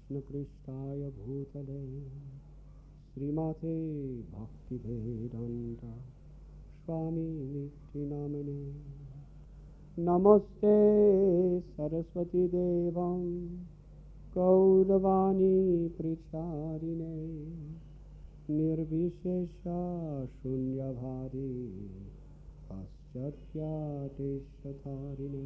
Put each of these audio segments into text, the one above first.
कृष्णपृष्ठाय भूतले श्रीमते भक्तिवेदान्त स्वामी नित्यानंद नमस्ते सरस्वती देवं गौरवाणी प्रचारिणे निर्विशेष शून्यभावे पाश्चात्यादेशधारिणे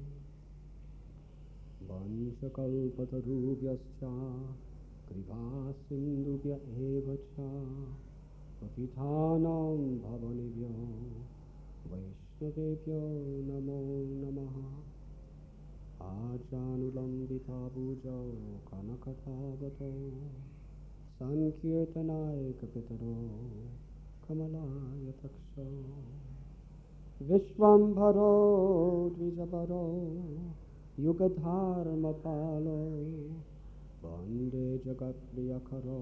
वंशकल्पतरुभ्यश्च कृपासिन्धुभ्य एव च पतितानां भवनेभ्यो वैष्णवेभ्यो नमो नमः आचानुलम्बिता भुजौ कनकधावतौ सङ्कीर्तनायकपितरो कमलायतक्षौ विश्वम्भरो द्विजभरो युगधर्मपालो वन्दे जगत्प्रियकरो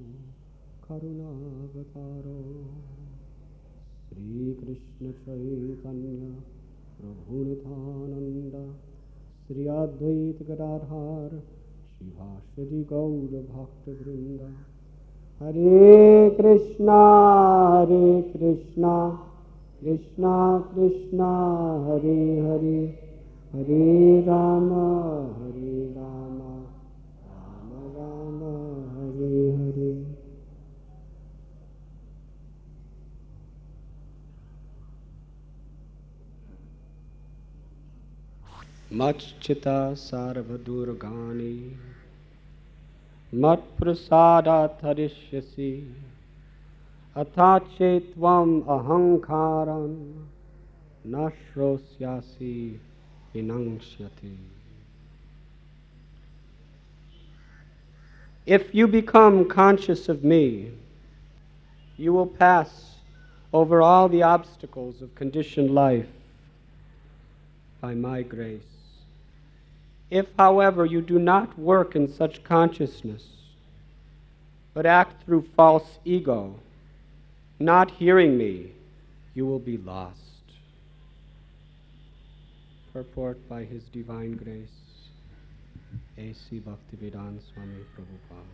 करुणावतारो श्रीकृष्ण चैतन्य प्रभु नित्यानंद श्री अद्वैत गदाधर श्रीवासदि गौर भक्तवृंद हरे कृष्णा कृष्णा कृष्णा हरे हरे हरे राम राम राम हरे हरे। मच्चिता सार्वदुर्गानि मत्प्रसादात् हरिष्यसि अथा चेत्त्वम् अहङ्कारं न श्रोष्यासि विनङ्क्ष्यति। If you become conscious of me, you will pass over all the obstacles of conditioned life by my grace. If, however, you do not work in such consciousness, but act through false ego, not hearing me, you will be lost. Purport by His Divine Grace, A.C. Bhaktivedanta Swami Prabhupada.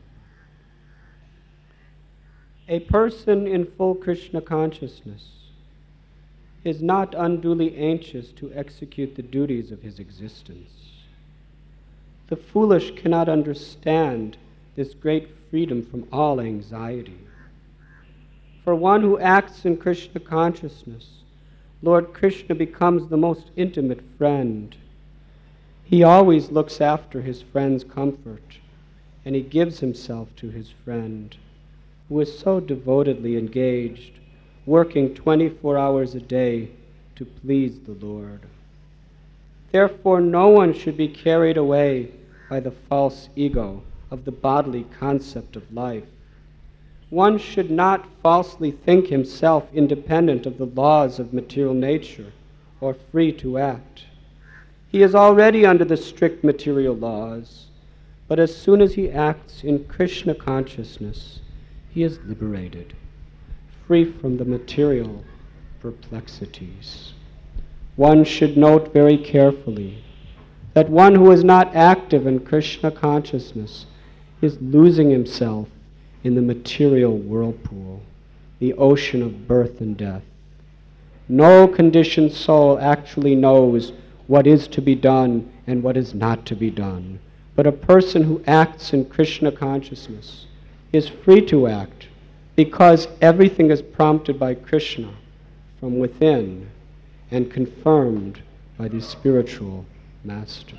A person in full Krishna consciousness is not unduly anxious to execute the duties of his existence. The foolish cannot understand this great freedom from all anxiety. For one who acts in Krishna consciousness, Lord Krishna becomes the most intimate friend. He always looks after his friend's comfort, and he gives himself to his friend, who is so devotedly engaged, working 24 hours a day to please the Lord. Therefore, no one should be carried away by the false ego of the bodily concept of life. One should not falsely think himself independent of the laws of material nature or free to act. He is already under the strict material laws, but as soon as he acts in Krishna consciousness, he is liberated, free from the material perplexities. One should note very carefully that one who is not active in Krishna consciousness is losing himself in the material whirlpool, the ocean of birth and death. No conditioned soul actually knows what is to be done and what is not to be done. But a person who acts in Krishna consciousness is free to act because everything is prompted by Krishna from within and confirmed by the spiritual master.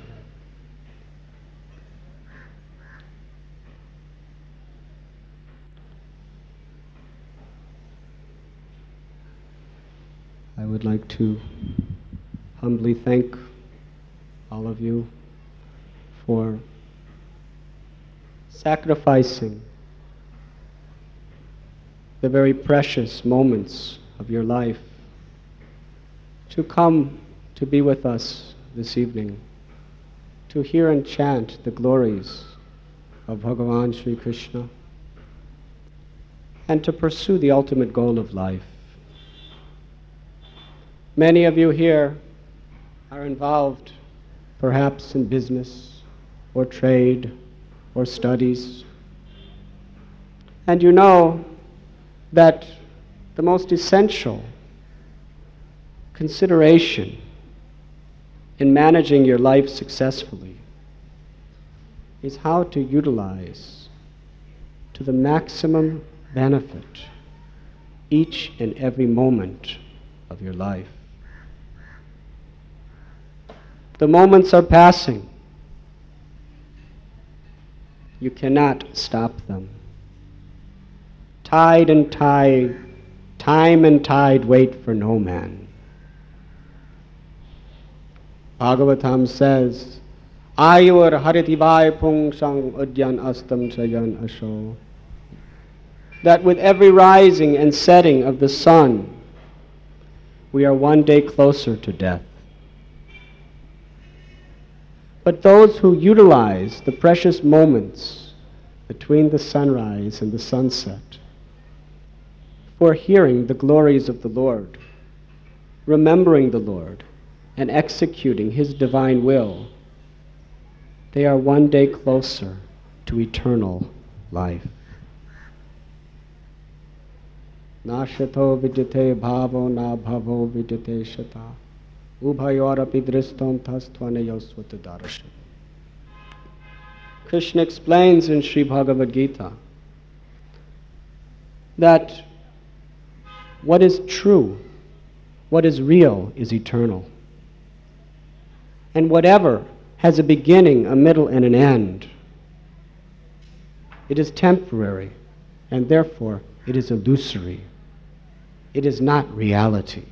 I would like to humbly thank all of you for sacrificing the very precious moments of your life to come to be with us this evening, to hear and chant the glories of Bhagavan Sri Krishna, and to pursue the ultimate goal of life. Many of you here are involved perhaps in business or trade or studies. And you know that the most essential consideration in managing your life successfully is how to utilize to the maximum benefit each and every moment of your life. The moments are passing. You cannot stop them. Tide and tide, time and tide wait for no man. Bhagavatam says, Ayur haritivai pungsang udyan astam chayan asho. That with every rising and setting of the sun, we are one day closer to death. But those who utilize the precious moments between the sunrise and the sunset for hearing the glories of the Lord, remembering the Lord, and executing His divine will, they are one day closer to eternal life. Na shato vidyate bhavo na bhavo vidyate shata. Ubhayorapi dristam tastvanayosuta darasha. Krishna explains in Sri Bhagavad Gita that what is true, what is real, is eternal. And whatever has a beginning, a middle, and an end, it is temporary, and therefore it is illusory. It is not reality.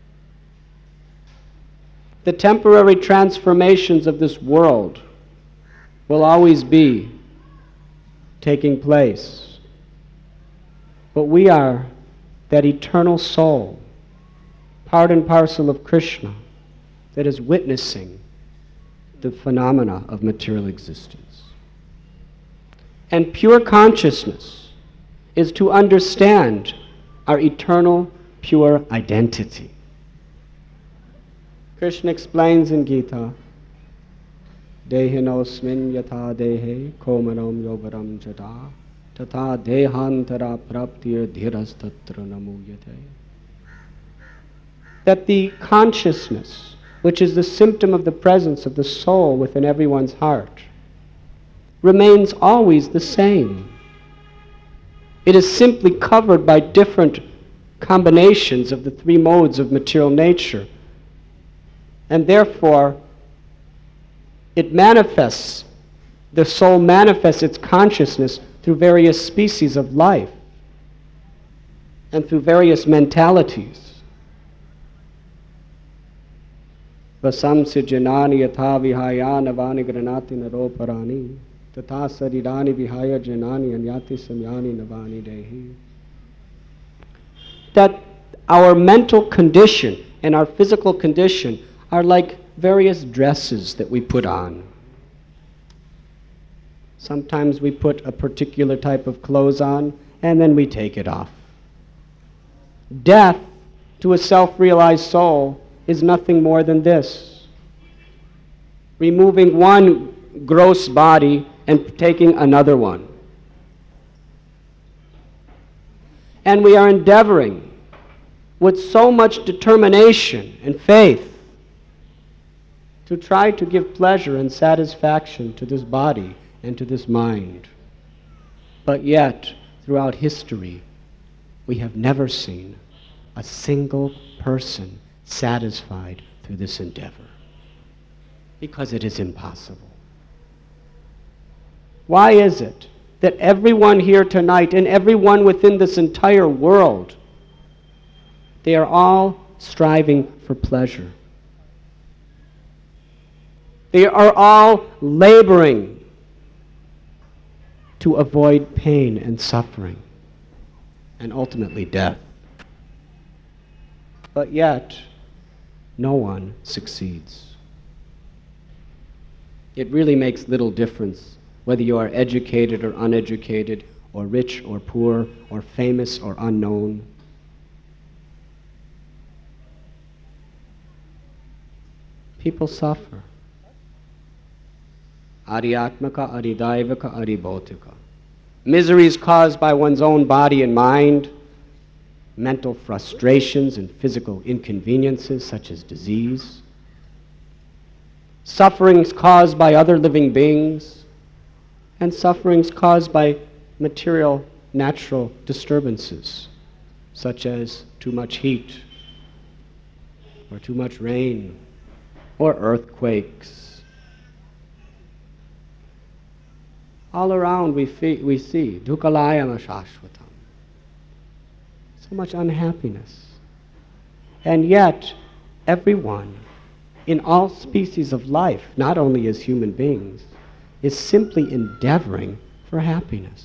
The temporary transformations of this world will always be taking place. But we are that eternal soul, part and parcel of Krishna, that is witnessing the phenomena of material existence. And pure consciousness is to understand our eternal, pure identity. Krishna explains in Gita, Dehinosmin yatha dehe komaram yogaram jada tata dehantara praptir dhirastatra namuyate. That the consciousness, which is the symptom of the presence of the soul within everyone's heart, remains always the same. It is simply covered by different combinations of the three modes of material nature. And therefore, it manifests, the soul manifests its consciousness through various species of life and through various mentalities. Vasamsi janani yatha vihaya navani granati naroparani tata sarirani vihaya janani anyati samyani navani dehi. That our mental condition and our physical condition are like various dresses that we put on. Sometimes we put a particular type of clothes on and then we take it off. Death to a self-realized soul is nothing more than this: removing one gross body and taking another one. And we are endeavoring with so much determination and faith to try to give pleasure and satisfaction to this body and to this mind. But yet, throughout history, we have never seen a single person satisfied through this endeavor, because it is impossible. Why is it that everyone here tonight and everyone within this entire world, they are all striving for pleasure? They are all laboring to avoid pain and suffering and ultimately death. But yet, no one succeeds. It really makes little difference whether you are educated or uneducated, or rich or poor, or famous or unknown. People suffer. Ariatmaka, Aridaivaka, Aribautika. Miseries caused by one's own body and mind, mental frustrations and physical inconveniences such as disease, sufferings caused by other living beings, and sufferings caused by material, natural disturbances such as too much heat, or too much rain, or earthquakes. All around we see dukkhalayana shashvatam. So much unhappiness. And yet, everyone, in all species of life, not only as human beings, is simply endeavoring for happiness.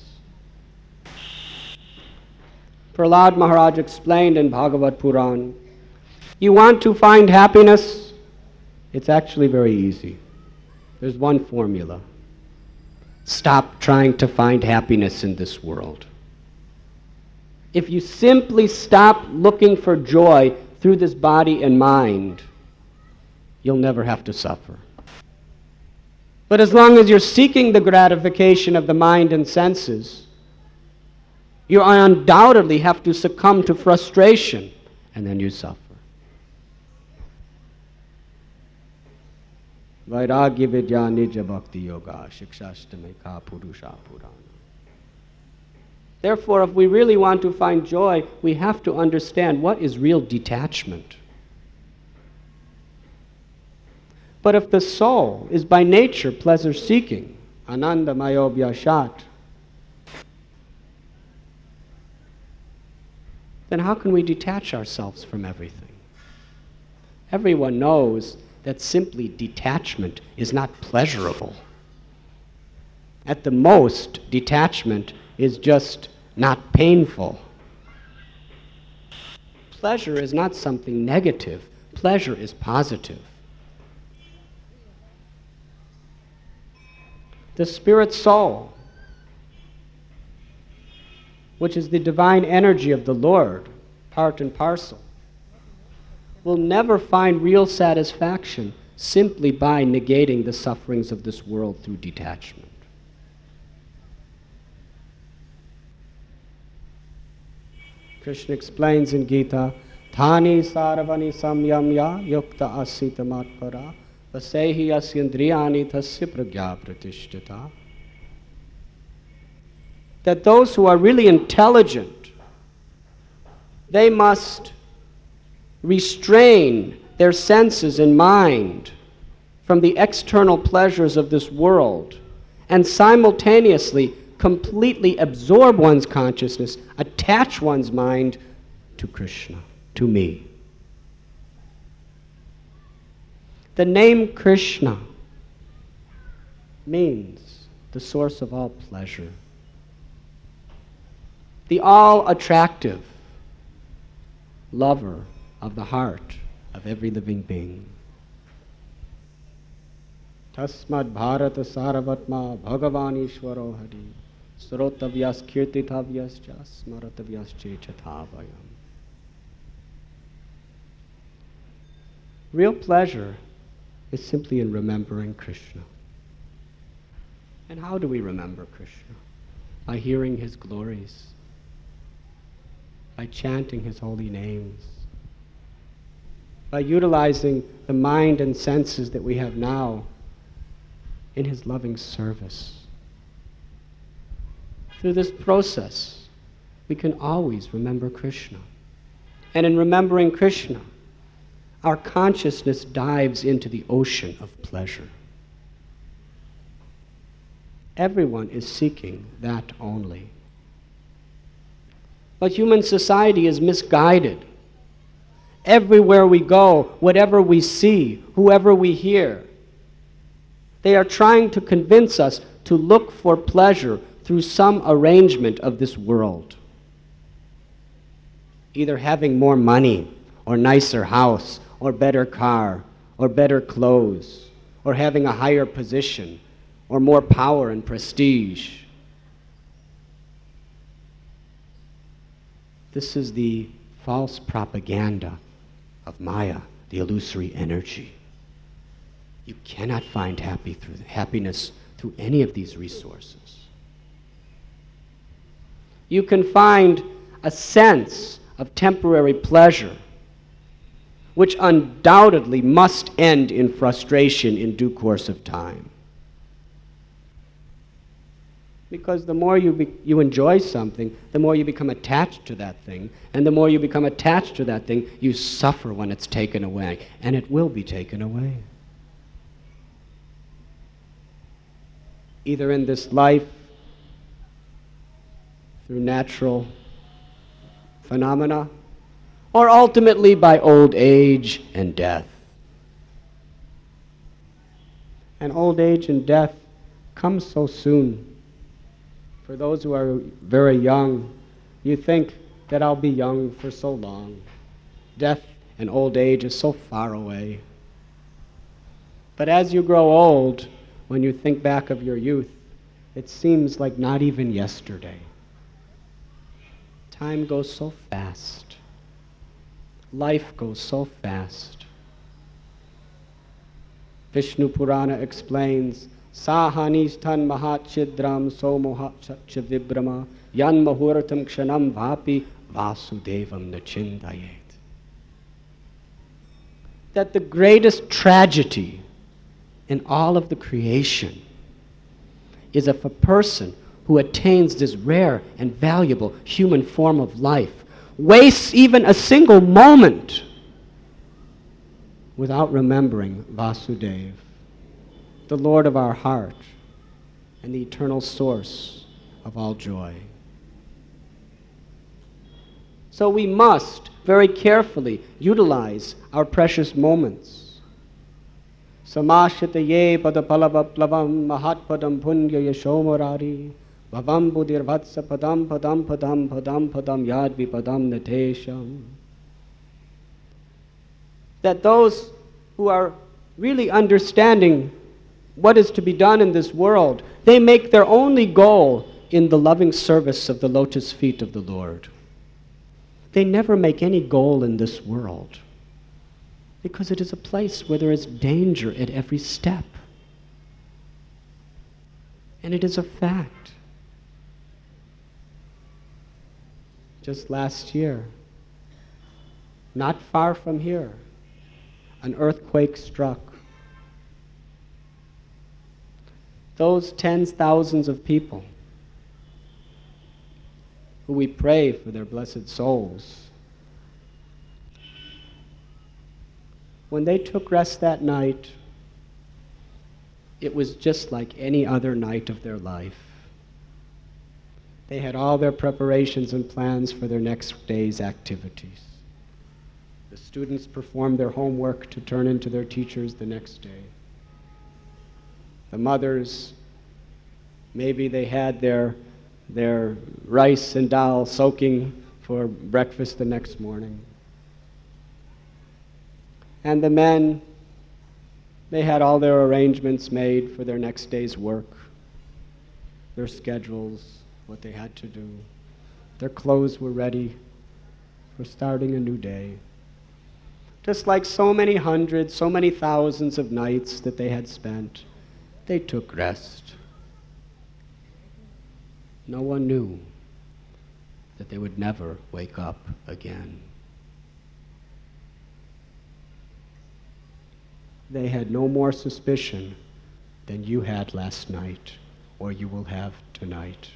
Prahlad Maharaj explained in Bhagavad Puran, you want to find happiness? It's actually very easy. There's one formula. Stop trying to find happiness in this world. If you simply stop looking for joy through this body and mind, you'll never have to suffer. But as long as you're seeking the gratification of the mind and senses, you undoubtedly have to succumb to frustration, and then you suffer. Vairagya Vidya Nija Bhakti Yoga Shikshashtamika Purusha Purana. Therefore, if we really want to find joy, we have to understand what is real detachment. But if the soul is by nature pleasure-seeking, Ananda Mayobhyashat, then how can we detach ourselves from everything? Everyone knows that simply detachment is not pleasurable. At the most, detachment is just not painful. Pleasure is not something negative. Pleasure is positive. The spirit soul, which is the divine energy of the Lord, part and parcel, will never find real satisfaction simply by negating the sufferings of this world through detachment. Krishna explains in Gita, Thani sarvani samyamya yukta asita matpara vasehi asyandriyani tasya pragya pratishtita. That those who are really intelligent, they must restrain their senses and mind from the external pleasures of this world and simultaneously completely absorb one's consciousness, attach one's mind to Krishna, to me. The name Krishna means the source of all pleasure, the all-attractive lover of the heart of every living being. Tasmad Bharata Saravatma Bhagavan Ishvaro Hari Srotavyas Kirtitavyas Smaratavyas Chechatavayam. Real pleasure is simply in remembering Krishna. And how do we remember Krishna? By hearing his glories, by chanting his holy names, by utilizing the mind and senses that we have now in his loving service. Through this process, we can always remember Krishna. And in remembering Krishna, our consciousness dives into the ocean of pleasure. Everyone is seeking that only. But human society is misguided. Everywhere we go, whatever we see, whoever we hear, they are trying to convince us to look for pleasure through some arrangement of this world. Either having more money, or nicer house, or better car, or better clothes, or having a higher position, or more power and prestige. This is the false propaganda of Maya, the illusory energy. You cannot find happiness through any of these resources. You can find a sense of temporary pleasure, which undoubtedly must end in frustration in due course of time. Because the more you enjoy something, the more you become attached to that thing. And the more you become attached to that thing, you suffer when it's taken away. And it will be taken away. Either in this life, through natural phenomena, or ultimately by old age and death. And old age and death come so soon. For those who are very young, you think that I'll be young for so long. Death and old age is so far away. But as you grow old, when you think back of your youth, it seems like not even yesterday. Time goes so fast. Life goes so fast. Vishnu Purana explains, Sahanistan mahachidram so mohacha vibrama yan mahuratam kshanam vapi vasudevam nachindayet. That the greatest tragedy in all of the creation is if a person who attains this rare and valuable human form of life wastes even a single moment without remembering Vasudeva, the Lord of our heart and the eternal source of all joy. So we must very carefully utilize our precious moments. Samashitaye padapalavaplavam mahatpadam punya yashomorari vavam budirvatsa padam padam padam padam padam yadvi padam natesham. That those who are really understanding what is to be done in this world, they make their only goal in the loving service of the lotus feet of the Lord. They never make any goal in this world because it is a place where there is danger at every step. And it is a fact. Just last year, not far from here, an earthquake struck. Those tens of thousands of people who we pray for their blessed souls, when they took rest that night, it was just like any other night of their life. They had all their preparations and plans for their next day's activities. The students performed their homework to turn into their teachers the next day. The mothers, maybe they had their rice and dal soaking for breakfast the next morning. And the men, they had all their arrangements made for their next day's work, their schedules, what they had to do. Their clothes were ready for starting a new day. Just like so many hundreds, so many thousands of nights that they had spent, they took rest. No one knew that they would never wake up again. They had no more suspicion than you had last night, or you will have tonight.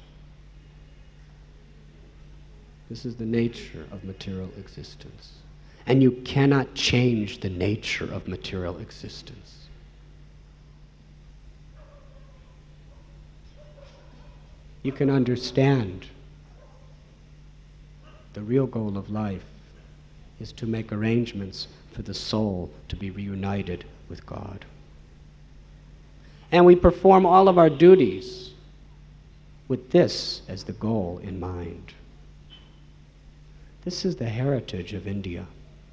This is the nature of material existence. And you cannot change the nature of material existence. You can understand the real goal of life is to make arrangements for the soul to be reunited with God. And we perform all of our duties with this as the goal in mind. This is the heritage of India.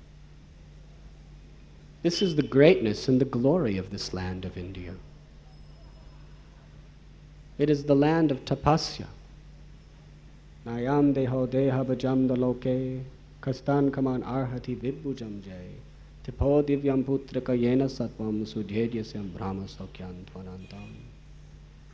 This is the greatness and the glory of this land of India. It is the land of tapasya. Nayam deho deha bhajam daloke kastan kaman arhati vibhujam jay tipo divyam putraka yena satvam sudhedyasyam brahma saukyan tvanantam.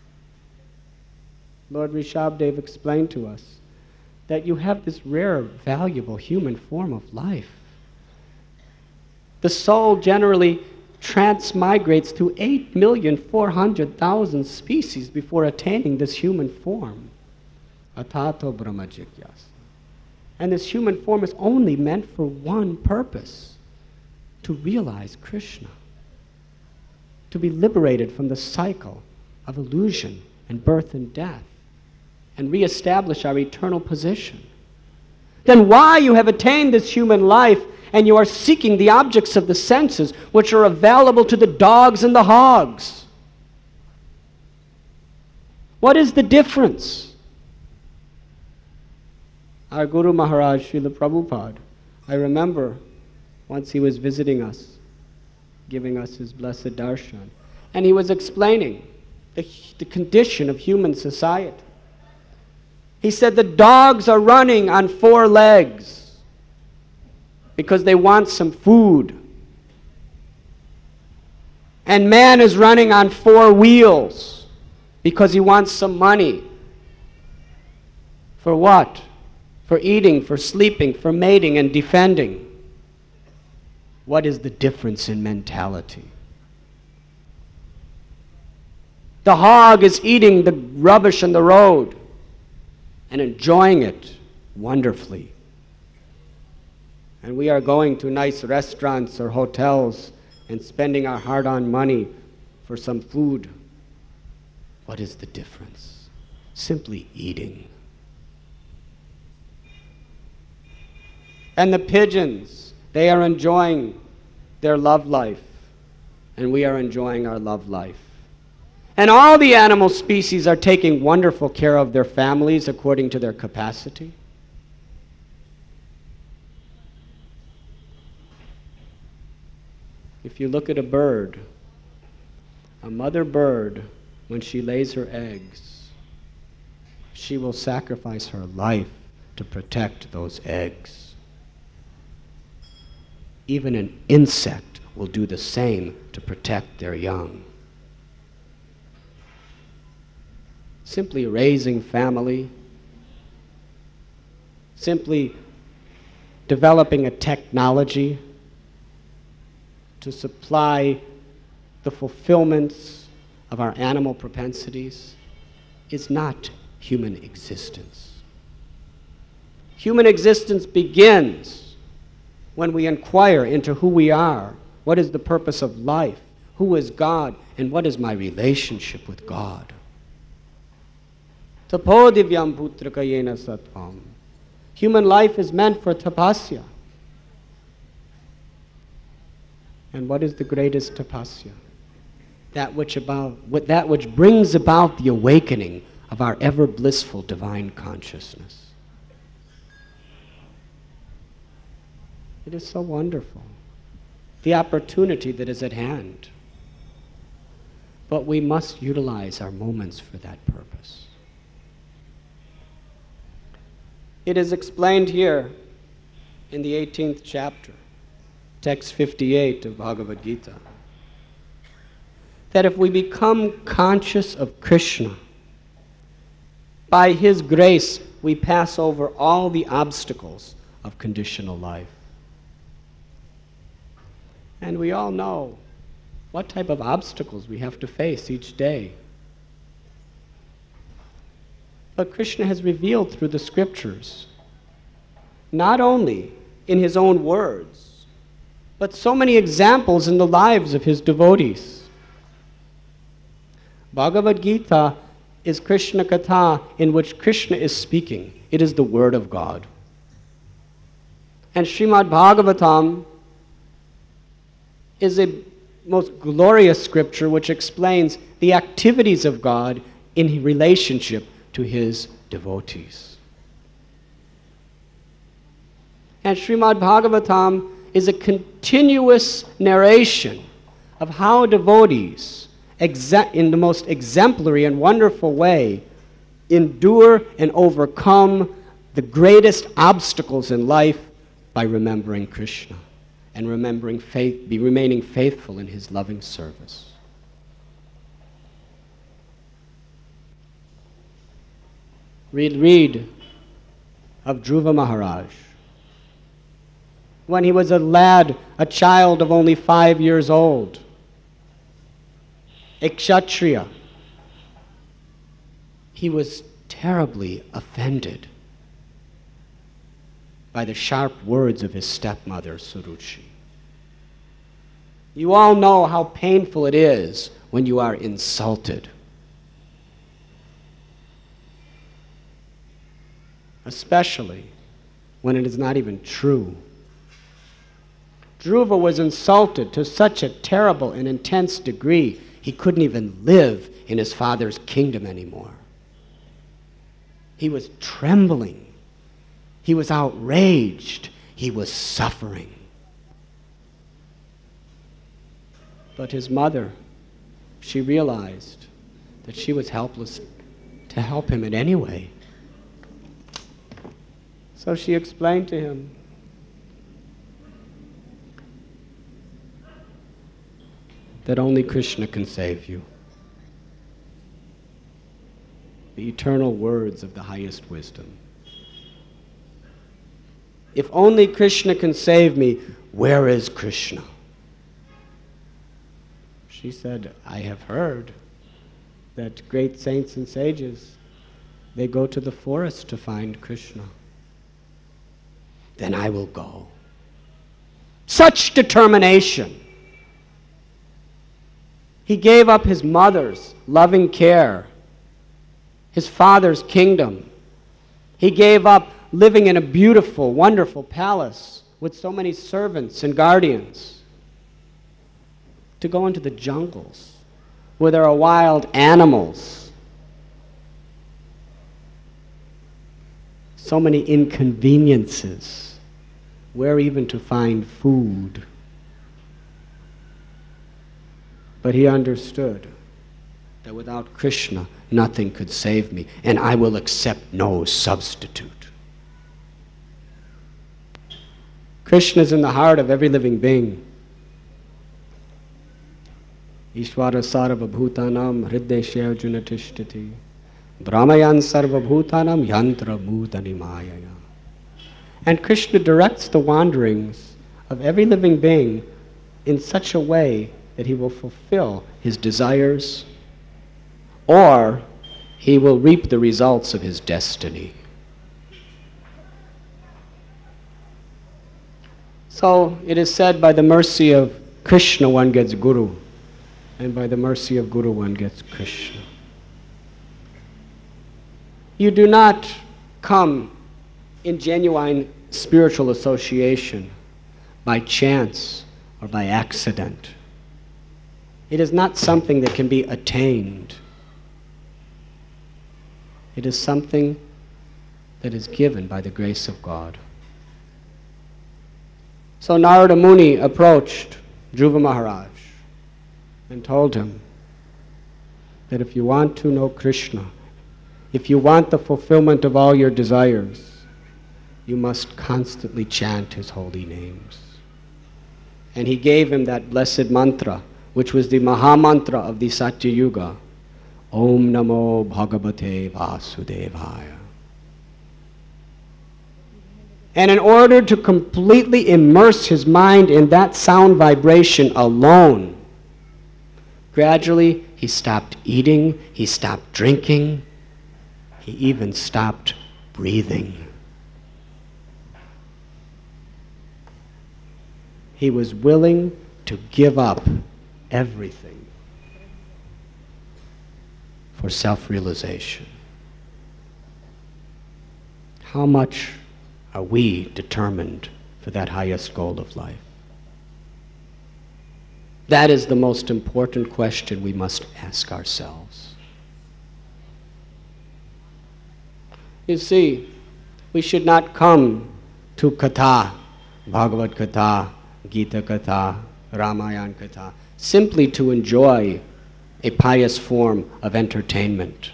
Lord Rishabdev explained to us that you have this rare, valuable human form of life. The soul generally transmigrates through 8,400,000 species before attaining this human form. Atato Brahma Jigyasa. And this human form is only meant for one purpose: to realize Krishna, to be liberated from the cycle of illusion and birth and death, and reestablish our eternal position. Then why you have attained this human life and you are seeking the objects of the senses which are available to the dogs and the hogs? What is the difference? Our Guru Maharaj, Srila Prabhupada, I remember once he was visiting us, giving us his blessed darshan, and he was explaining the condition of human society. He said the dogs are running on 4 legs because they want some food. And man is running on 4 wheels because he wants some money. For what? For eating, for sleeping, for mating and defending. What is the difference in mentality? The hog is eating the rubbish on the road and enjoying it wonderfully. And we are going to nice restaurants or hotels and spending our hard-earned money for some food. What is the difference? Simply eating. And the pigeons, they are enjoying their love life, and we are enjoying our love life. And all the animal species are taking wonderful care of their families according to their capacity. If you look at a bird, a mother bird, when she lays her eggs, she will sacrifice her life to protect those eggs. Even an insect will do the same to protect their young. Simply raising family, simply developing a technology to supply the fulfillments of our animal propensities is not human existence. Human existence begins when we inquire into who we are, what is the purpose of life, who is God, and what is my relationship with God. Tapo divyam putraka yena sattvam. Human life is meant for tapasya. And what is the greatest tapasya? That which brings about the awakening of our ever blissful divine consciousness. It is so wonderful, the opportunity that is at hand. But we must utilize our moments for that purpose. It is explained here in the 18th chapter, text 58 of Bhagavad Gita, that if we become conscious of Krishna, by His grace we pass over all the obstacles of conditional life. And we all know what type of obstacles we have to face each day. But Krishna has revealed through the scriptures, not only in His own words, but so many examples in the lives of His devotees. Bhagavad Gita is Krishna Katha in which Krishna is speaking. It is the Word of God. And Srimad Bhagavatam is a most glorious scripture which explains the activities of God in relationship to His devotees. And Srimad Bhagavatam is a continuous narration of how devotees, in the most exemplary and wonderful way, endure and overcome the greatest obstacles in life by remembering Krishna and remembering remaining faithful in His loving service. Read of Dhruva Maharaj. When he was a lad, a child of only 5 years old, a Kshatriya, he was terribly offended by the sharp words of his stepmother, Suruchi. You all know how painful it is when you are insulted. Especially when it is not even true. Dhruva was insulted to such a terrible and intense degree, he couldn't even live in his father's kingdom anymore. He was trembling. He was outraged. He was suffering. But his mother, she realized that she was helpless to help him in any way. So she explained to him that only Krishna can save you. The eternal words of the highest wisdom. If only Krishna can save me, where is Krishna? She said, I have heard that great saints and sages, they go to the forest to find Krishna. Then I will go. Such determination. He gave up his mother's loving care, his father's kingdom. He gave up living in a beautiful, wonderful palace with so many servants and guardians to go into the jungles where there are wild animals, so many inconveniences, where even to find food. But he understood that without Krishna, nothing could save me, and I will accept no substitute. Krishna is in the heart of every living being. Ishvara sarva bhutanam hriddeshe arjuna tishtati brahmayan sarva bhutanam yantra bhutani mayaya. And Krishna directs the wanderings of every living being in such a way that he will fulfill his desires or he will reap the results of his destiny. So it is said, by the mercy of Krishna one gets Guru, and by the mercy of Guru one gets Krishna. You do not come in genuine spiritual association by chance or by accident. It is not something that can be attained. It is something that is given by the grace of God. So Narada Muni approached Dhruva Maharaj and told him that if you want to know Krishna, if you want the fulfillment of all your desires, you must constantly chant his holy names. And he gave him that blessed mantra, which was the Maha Mantra of the Satya Yuga, Om Namo Bhagavate Vasudevaya. And in order to completely immerse his mind in that sound vibration alone, gradually he stopped eating, he stopped drinking, he even stopped breathing. He was willing to give up everything for self-realization. How much are we determined for that highest goal of life? That is the most important question we must ask ourselves. You see, we should not come to Katha, Bhagavad Katha, Gita Katha, Ramayana Katha, simply to enjoy a pious form of entertainment.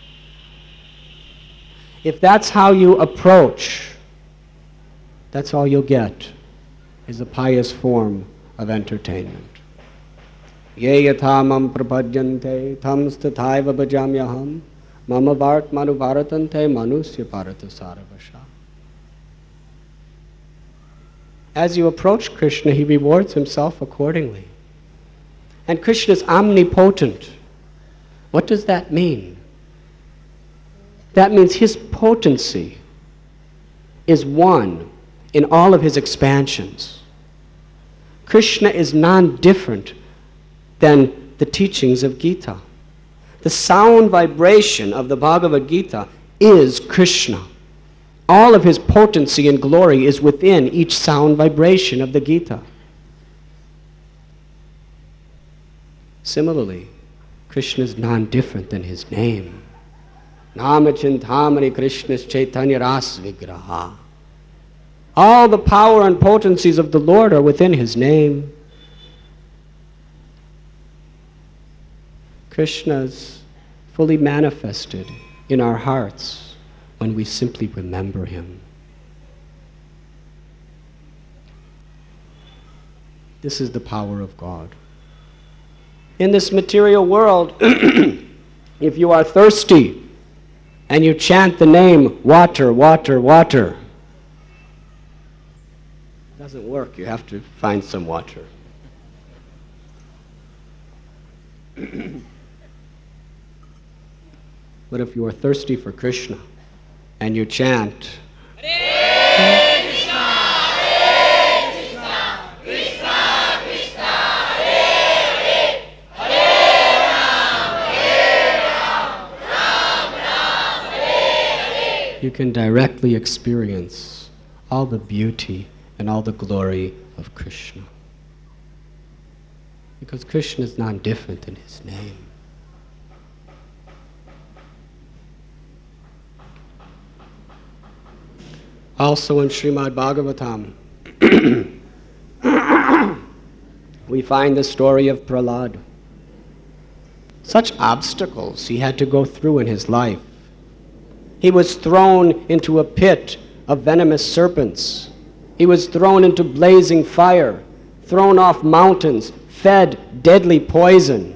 If that's how you approach, that's all you'll get, is a pious form of entertainment. Ye yatha mam prapadyante tam stathaiva bhajamyaham Mama Bharat Manu Bharatante Manusya Bharata Saravasha. As you approach Krishna, he rewards himself accordingly. And Krishna is omnipotent. What does that mean? That means his potency is one in all of his expansions. Krishna is non-different than the teachings of Gita. The sound vibration of the Bhagavad Gita is Krishna. All of his potency and glory is within each sound vibration of the Gita. Similarly, Krishna is non-different than his name. Namachintamani Krishna's Chaitanya Ras Vigraha. All the power and potencies of the Lord are within his name. Krishna is fully manifested in our hearts when we simply remember him. This is the power of God. In this material world, if you are thirsty and you chant the name, water, water, water, it doesn't work. You have to find some water. But if you are thirsty for Krishna and you chant, Hare Krishna, Hare Krishna, Krishna Krishna, Hare Hare, Hare Ram, Ram Ram, Hare Hare, you can directly experience all the beauty and all the glory of Krishna. Because Krishna is not different than his name. Also in Srimad Bhagavatam, we find the story of Prahlad. Such obstacles he had to go through in his life. He was thrown into a pit of venomous serpents. He was thrown into blazing fire, thrown off mountains, fed deadly poison,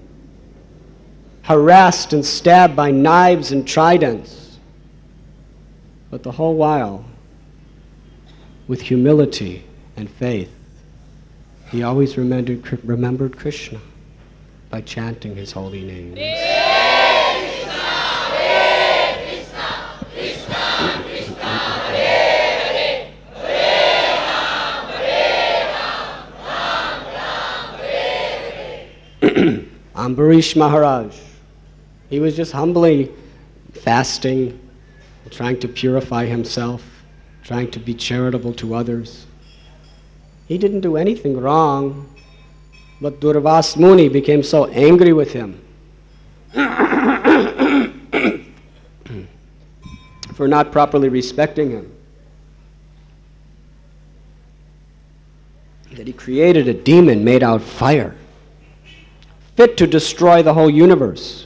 harassed and stabbed by knives and tridents. But the whole while, with humility and faith, he always remembered Krishna by chanting his holy name. Hare Krishna, Hare Krishna, Krishna Krishna, Hare Hare, Hare Ram, Ram Ram, Hare Hare. Ambarish Maharaj, he was just humbly fasting, trying to purify himself, trying to be charitable to others. He didn't do anything wrong, but Durvas Muni became so angry with him for not properly respecting him that he created a demon made out of fire, fit to destroy the whole universe.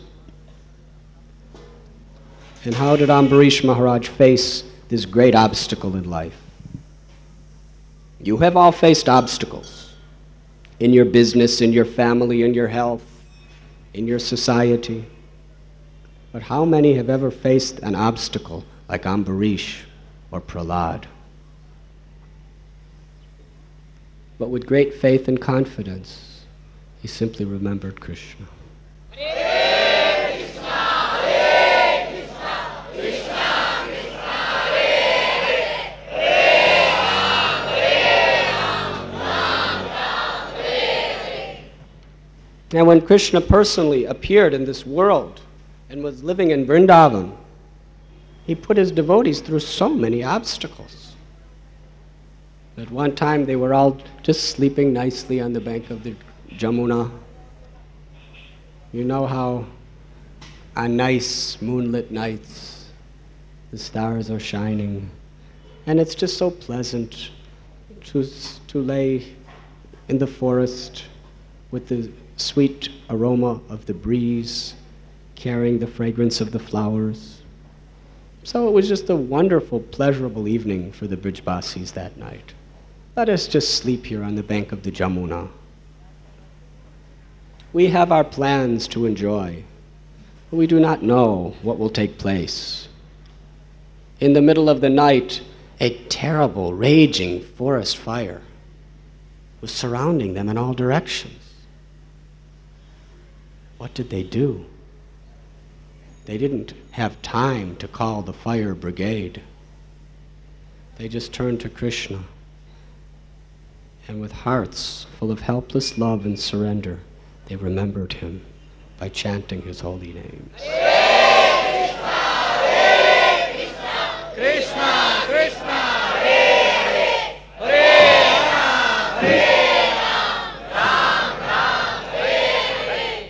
And how did Ambarish Maharaj face this great obstacle in life? You have all faced obstacles in your business, in your family, in your health, in your society. But how many have ever faced an obstacle like Ambarish or Prahlad? But with great faith and confidence, he simply remembered Krishna. And when Krishna personally appeared in this world and was living in Vrindavan, he put his devotees through so many obstacles. At one time they were all just sleeping nicely on the bank of the Jamuna. You know how on nice moonlit nights the stars are shining, and it's just so pleasant to lay in the forest with the sweet aroma of the breeze, carrying the fragrance of the flowers. So it was just a wonderful, pleasurable evening for the Brijbasis that night. Let us just sleep here on the bank of the Jamuna. We have our plans to enjoy, We do not know what will take place. In the middle of the night, a terrible, raging forest fire was surrounding them in all directions. What did they do? They didn't have time to call the fire brigade. They just turned to Krishna, and with hearts full of helpless love and surrender, they remembered him by chanting his holy names. Hare Krishna, Krishna Krishna, Hare Hare, Hare Ram, Hare Ram, Ram Ram, Hare Hare.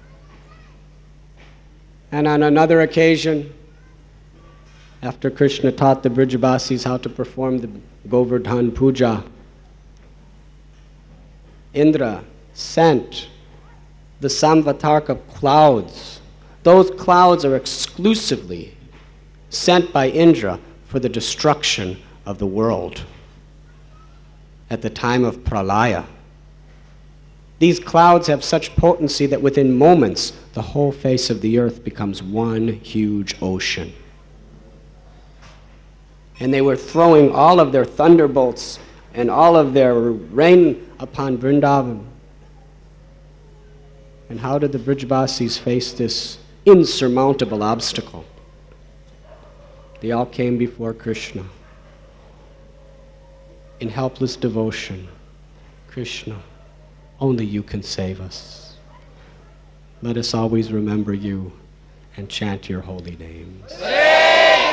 And on another occasion, after Krishna taught the Brijabasis how to perform the Govardhan Puja, Indra sent the Samvatarka clouds. Those clouds are exclusively sent by Indra for the destruction of the world at the time of Pralaya. These clouds have such potency that within moments the whole face of the earth becomes one huge ocean. And they were throwing all of their thunderbolts and all of their rain upon Vrindavan. And how did the Brijabasis face this insurmountable obstacle? They all came before Krishna in helpless devotion. Krishna, only you can save us. Let us always remember you and chant your holy names. Hare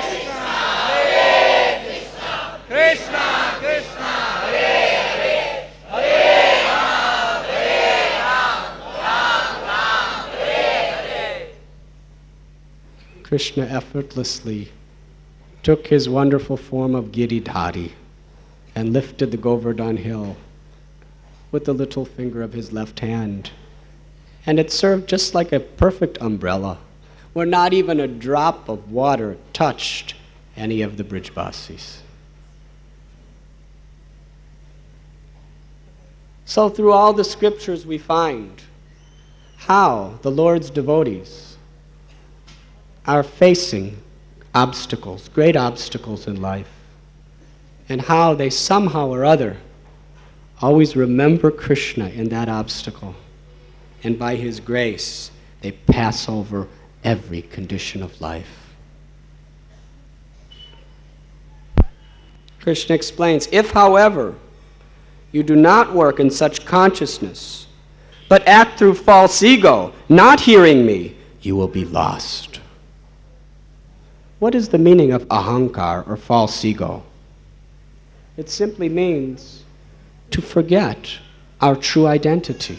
Krishna, Krishna Krishna, Hare Hare, Hare Ram, Hare Ram, Ram Ram, Hare Hare. Krishna effortlessly took his wonderful form of Giridhari and lifted the Govardhan hill with the little finger of his left hand. And it served just like a perfect umbrella, where not even a drop of water touched any of the Brijabasis. So through all the scriptures we find how the Lord's devotees are facing obstacles, great obstacles in life, and how they somehow or other always remember Krishna in that obstacle, and by his grace they pass over every condition of life. Krishna explains, if, however, you do not work in such consciousness, but act through false ego, not hearing me, you will be lost. What is the meaning of ahankar, or false ego? It simply means to forget our true identity.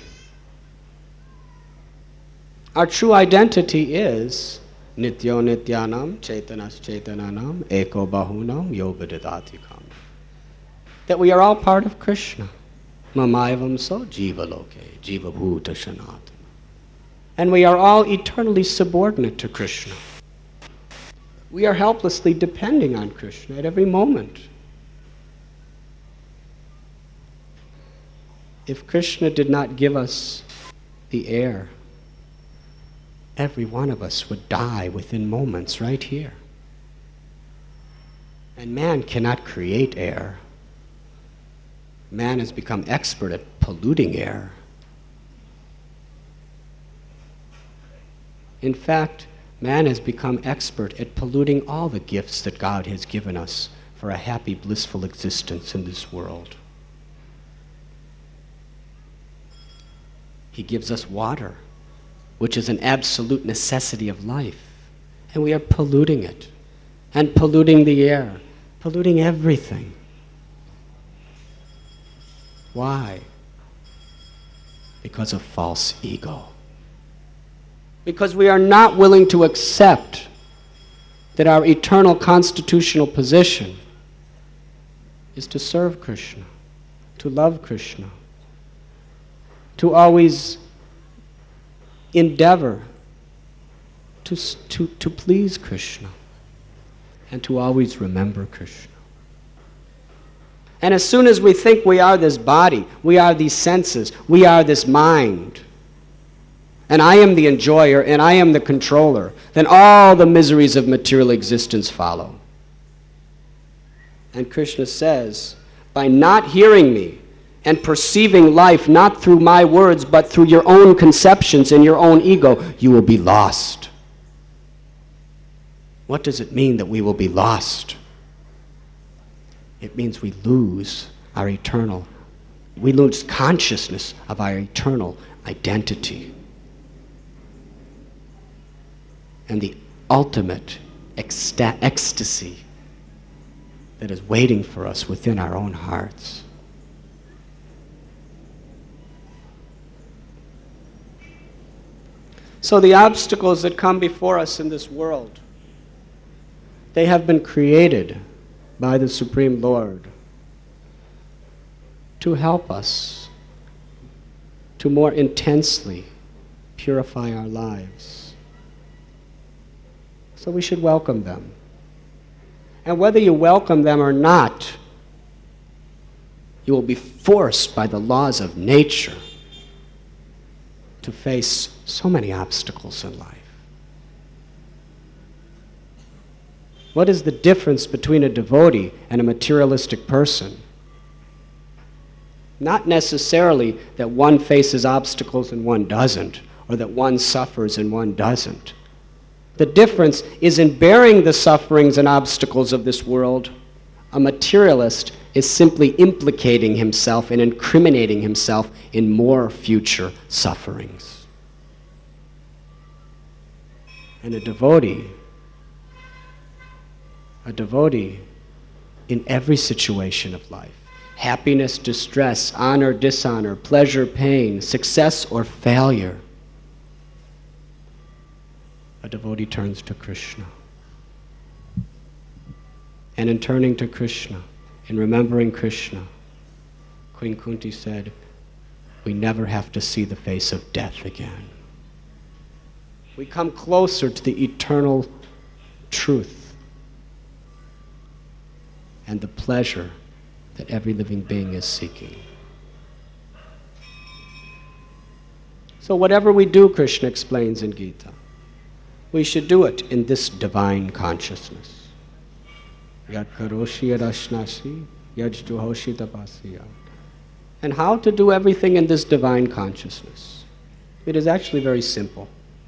Our true identity is nityo nityanam chaitanas chaitananam eko bahunam yogadadatikam. That we are all part of Krishna. Mamayvam so jiva loke, jiva bhuta shanatana. And we are all eternally subordinate to Krishna. We are helplessly depending on Krishna at every moment. If Krishna did not give us the air, every one of us would die within moments right here. And man cannot create air. Man has become expert at polluting air. In fact, man has become expert at polluting all the gifts that God has given us for a happy, blissful existence in this world. He gives us water, which is an absolute necessity of life, and we are polluting it, and polluting the air, polluting everything. Why? Because of false ego. Because we are not willing to accept that our eternal constitutional position is to serve Krishna, to love Krishna, to always endeavor to please Krishna, and to always remember Krishna. And as soon as we think we are this body, we are these senses, we are this mind, and I am the enjoyer, and I am the controller, then all the miseries of material existence follow. And Krishna says, by not hearing me and perceiving life not through my words, but through your own conceptions and your own ego, you will be lost. What does it mean that we will be lost? It means we lose our eternal, we lose consciousness of our eternal identity. And the ultimate ecstasy that is waiting for us within our own hearts. So the obstacles that come before us in this world, they have been created by the Supreme Lord to help us to more intensely purify our lives. So we should welcome them. And whether you welcome them or not, you will be forced by the laws of nature to face so many obstacles in life. What is the difference between a devotee and a materialistic person? Not necessarily that one faces obstacles and one doesn't, or that one suffers and one doesn't. The difference is in bearing the sufferings and obstacles of this world. A materialist is simply implicating himself and incriminating himself in more future sufferings. And a devotee in every situation of life, happiness, distress, honor, dishonor, pleasure, pain, success or failure, a devotee turns to Krishna. And in turning to Krishna, in remembering Krishna, Queen Kunti said, we never have to see the face of death again. We come closer to the eternal truth and the pleasure that every living being is seeking. So whatever we do, Krishna explains in Gita, we should do it in this divine consciousness. Yad karoshi yad ashnasi, yad juhoshi tapasya. And how to do everything in this divine consciousness? It is actually very simple.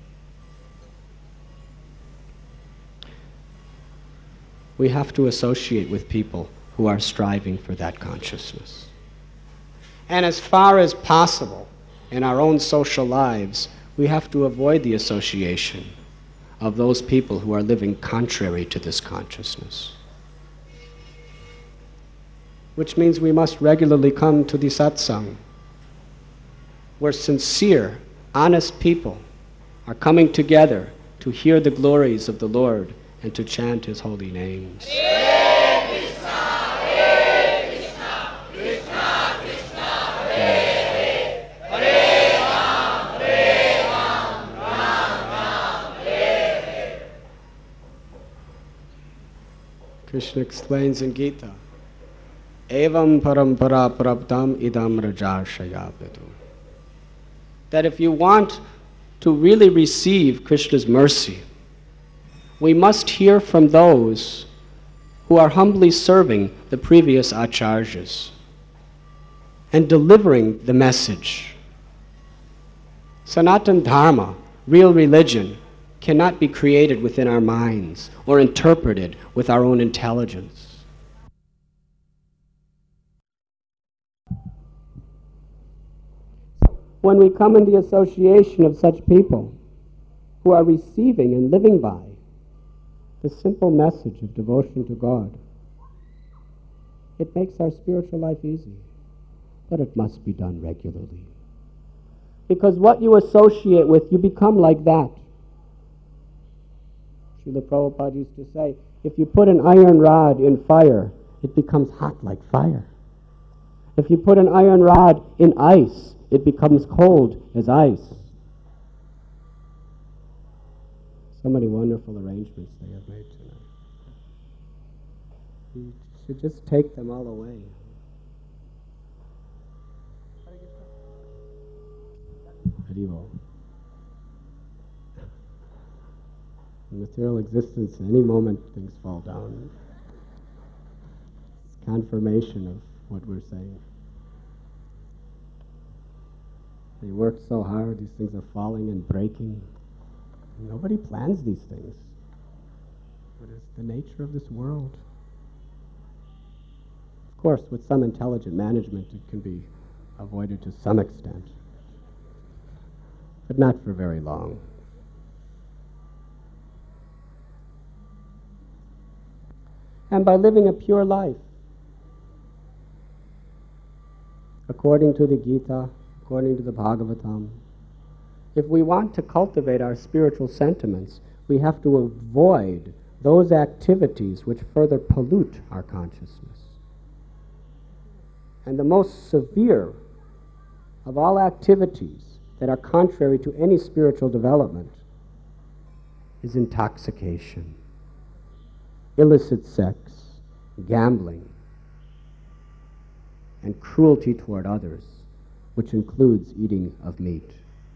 We have to associate with people who are striving for that consciousness. And as far as possible in our own social lives, we have to avoid the association of those people who are living contrary to this consciousness. Which means we must regularly come to the satsang, where sincere, honest people are coming together to hear the glories of the Lord and to chant His holy names. Hare Krishna, Hare Krishna, Krishna Krishna, Hare Hare, Hare Ram, Ram Ram, Hare Hare. Krishna explains in Gita, Evam parampara prabdam idam rajarshaya vidu. That if you want to really receive Krishna's mercy, we must hear from those who are humbly serving the previous acharyas and delivering the message. Sanatana Dharma, real religion, cannot be created within our minds or interpreted with our own intelligence. When we come in the association of such people who are receiving and living by the simple message of devotion to God, it makes our spiritual life easy. But it must be done regularly. Because what you associate with, you become like that. Srila Prabhupada used to say, if you put an iron rod in fire, it becomes hot like fire. If you put an iron rod in ice, it becomes cold as ice. So many wonderful arrangements they have made tonight. You should just take them all away. Haribol. In material existence, at any moment things fall down. It's confirmation of what we're saying. They work so hard, these things are falling and breaking. Nobody plans these things. But it's the nature of this world. Of course, with some intelligent management, it can be avoided to some extent, but not for very long. And by living a pure life, according to the Gita, according to the Bhagavatam, if we want to cultivate our spiritual sentiments, we have to avoid those activities which further pollute our consciousness. And the most severe of all activities that are contrary to any spiritual development is intoxication, illicit sex, gambling, and cruelty toward others, which includes eating of meat.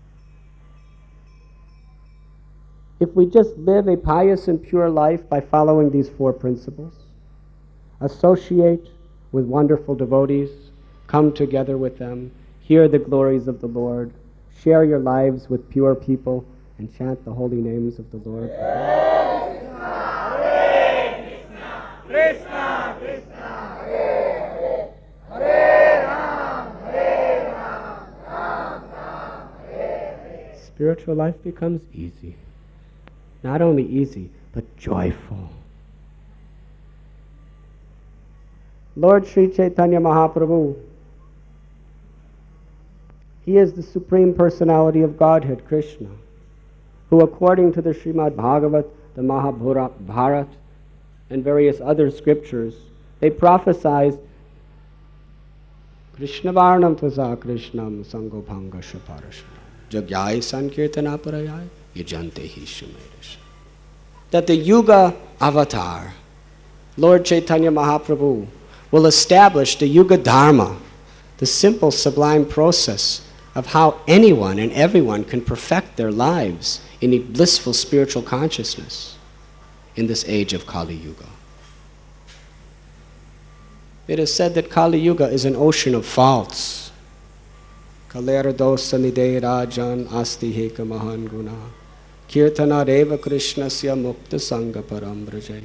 If we just live a pious and pure life by following these four principles, associate with wonderful devotees, come together with them, hear the glories of the Lord, share your lives with pure people, and chant the holy names of the Lord. Krishna, Krishna, Hare Hare, Hare Ram, Ram Ram, Hare Hare. Spiritual life becomes easy. Not only easy, but joyful. Lord Sri Chaitanya Mahaprabhu, he is the Supreme Personality of Godhead, Krishna, who according to the Srimad Bhagavat, the Mahabharat, and various other scriptures, they prophesied Krishna Varnam Tvasa Krishnam Sangopanga Shaparasha Jagyai Sankirtana Parayai Yajante Hi Shumeresh. That the Yuga Avatar, Lord Chaitanya Mahaprabhu, will establish the Yuga Dharma, the simple, sublime process of how anyone and everyone can perfect their lives in a blissful spiritual consciousness in this age of Kali Yuga. It is said that Kali Yuga is an ocean of faults. Kalera dosa nide rajan asti heka mahan guna kirtana reva krishnasya mukta sangha param brajait.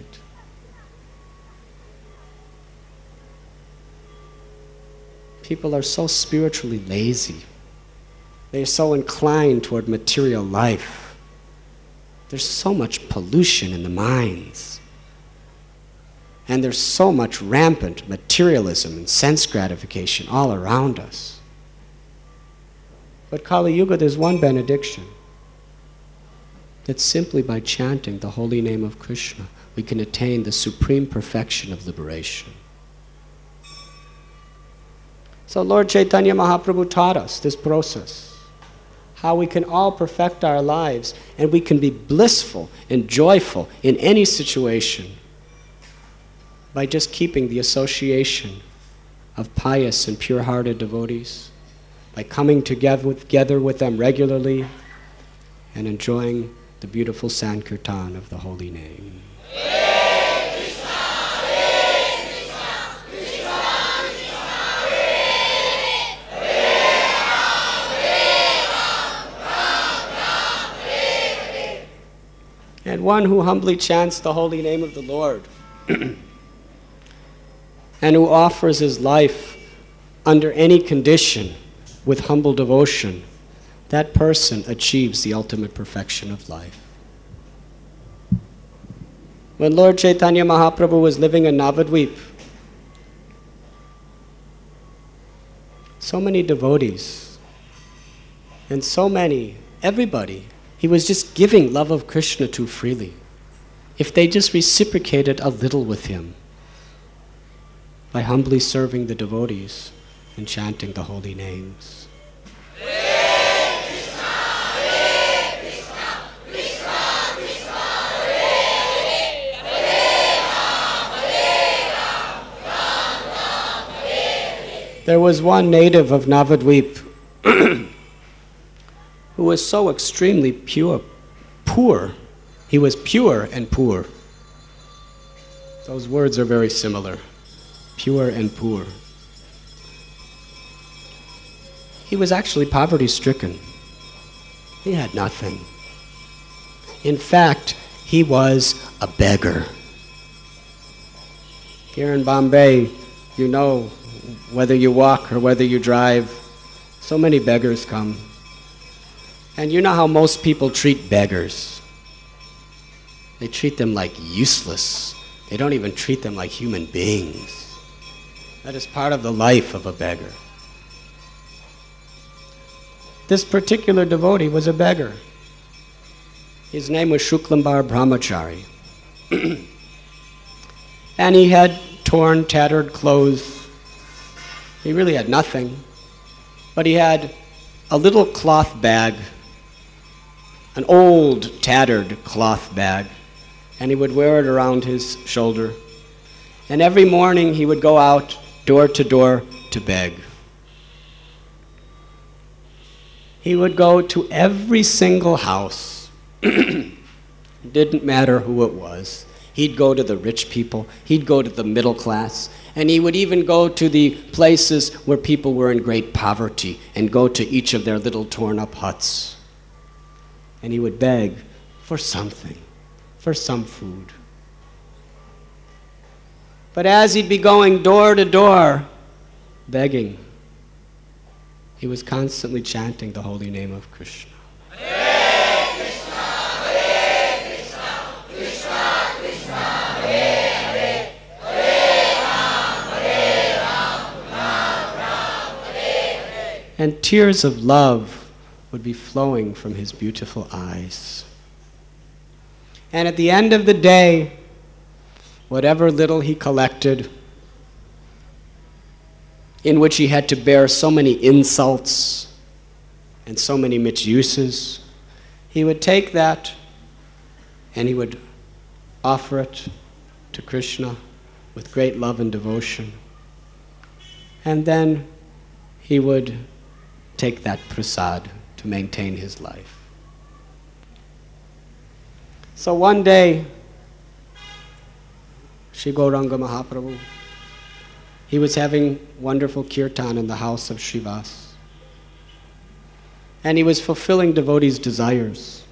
People are so spiritually lazy. They are so inclined toward material life. There's so much pollution in the minds. And there's so much rampant materialism and sense gratification all around us. But Kali Yuga, there's one benediction. That simply by chanting the holy name of Krishna, we can attain the supreme perfection of liberation. So Lord Chaitanya Mahaprabhu taught us this process. How we can all perfect our lives and we can be blissful and joyful in any situation by just keeping the association of pious and pure-hearted devotees, by coming together with them regularly and enjoying the beautiful Sankirtan of the holy name. And one who humbly chants the holy name of the Lord and who offers his life under any condition with humble devotion, that person achieves the ultimate perfection of life. When Lord Chaitanya Mahaprabhu was living in Navadvip, so many devotees and everybody, he was just giving love of Krishna to freely. If they just reciprocated a little with him by humbly serving the devotees and chanting the holy names. There was one native of Navadvip who was so extremely poor He was pure and poor. Those words are very similar. Pure and poor. He was actually poverty-stricken. He had nothing. In fact, he was a beggar. Here in Bombay, you know, whether you walk or whether you drive, so many beggars come. And you know how most people treat beggars. They treat them like useless. They don't even treat them like human beings. That is part of the life of a beggar. This particular devotee was a beggar. His name was Shuklambar Brahmachari. And he had torn, tattered clothes. He really had nothing. But he had a little cloth bag, an old, tattered cloth bag, and he would wear it around his shoulder. And every morning he would go out door to beg. He would go to every single house. Didn't matter who it was. He'd go to the rich people, he'd go to the middle class, and he would even go to the places where people were in great poverty and go to each of their little torn up huts. And he would beg for something, for some food. But as he'd be going door to door, begging, he was constantly chanting the holy name of Krishna. Hare Krishna, Hare Krishna, Krishna Krishna, Hare Hare, Hare Ram, Ram Ram, Hare Hare. And tears of love would be flowing from his beautiful eyes. And at the end of the day, whatever little he collected, in which he had to bear so many insults and so many misuses, he would take that and he would offer it to Krishna with great love and devotion. And then he would take that prasad to maintain his life. So one day, Sri Gauranga Mahaprabhu, he was having wonderful kirtan in the house of Srivas. And he was fulfilling devotees' desires.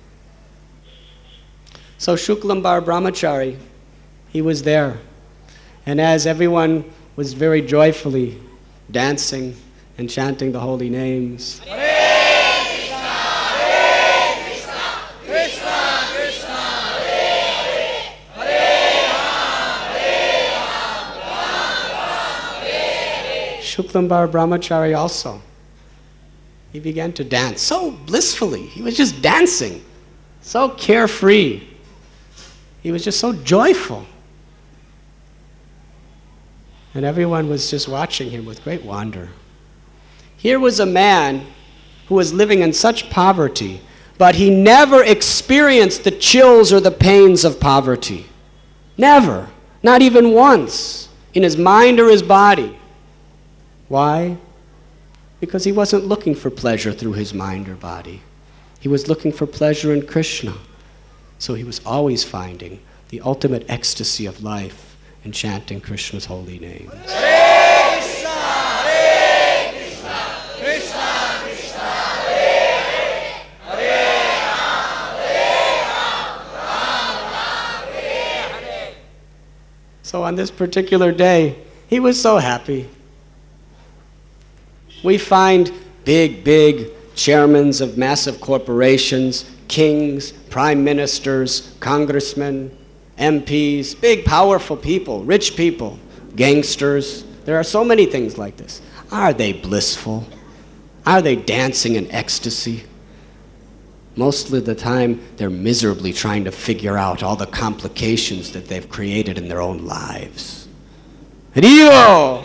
So Shuklambar Brahmachari, he was there. And as everyone was very joyfully dancing and chanting the holy names, Hare Krishna, Hare Krishna, Krishna Krishna, Hare Hare, Hare Ram, Ram Ram, Hare Hare. Shuklambar Brahmachari also, he began to dance so blissfully. He was just dancing, so carefree. He was just so joyful. And everyone was just watching him with great wonder. Here was a man who was living in such poverty, but he never experienced the chills or the pains of poverty. Never. Not even once, in his mind or his body. Why? Because he wasn't looking for pleasure through his mind or body. He was looking for pleasure in Krishna. So he was always finding the ultimate ecstasy of life and chanting Krishna's holy names. Hare Krishna, Hare Krishna, Krishna Krishna, Hare Hare, Hare Ram, Ram Ram, Hare Hare. So on this particular day, he was so happy. We find big chairmen of massive corporations, kings, prime ministers, congressmen, MPs, big powerful people, rich people, gangsters. There are so many things like this. Are they blissful? Are they dancing in ecstasy? Most of the time, they're miserably trying to figure out all the complications that they've created in their own lives. Rio!